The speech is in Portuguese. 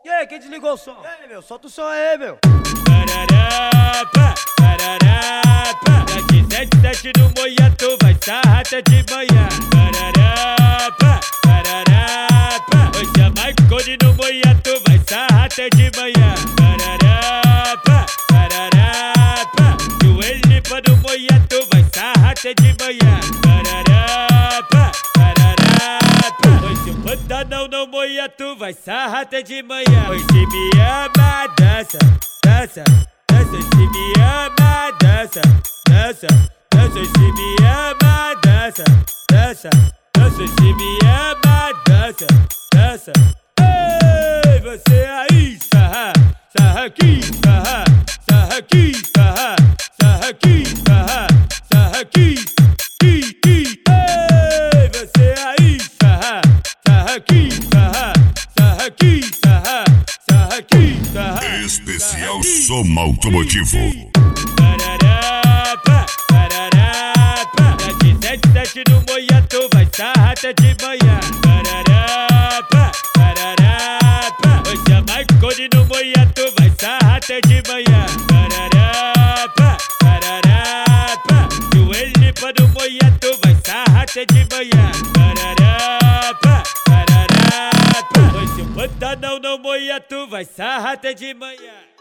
Quem desligou o som? Ei, meu, solta o som aí, meu. Pararapa, pararapa. Daqui 77 no Moia, tu vai sarrar até de manhã. Pararapa, pararapa. Hoje é Marconi no Moia, tu vai sarrar até de manhã. Pararapa, pararapa. Joelho limpa no Moia, tu vai sarrar até de manhã. Pararapa, pararapa. Hoje o Pantanal no Moia, tu vai sarrar até de manhã. Hoje me ama, dança, dança, dança. Se me ama, dança, dança, dança. Se me ama, dança, dança, dança. Se me ama, dança, dança. Ei, você aí, sarra, sarra aqui, sarra, sarra aqui, sarra, sarra aqui, sarra, sarra aqui, qui. Ei, você aí, sarra, sarra aqui, sarra, sarra aqui, sarra, sarra aqui, sarra. Especial Som Automotivo. Pararapa, pararapa. Daqui 77 no Moia, tu vai sarrar até de manhã. Pararapa, pararapa. Hoje é Marconi no Moia, tu vai sarrar até de manhã. Pararapa, pararapa. Joelho limpa no Moia, tu vai sarrar até de manhã. Pararapa, pararapa. Hoje o Pantanal no Moia, tu vai sarrar até de manhã.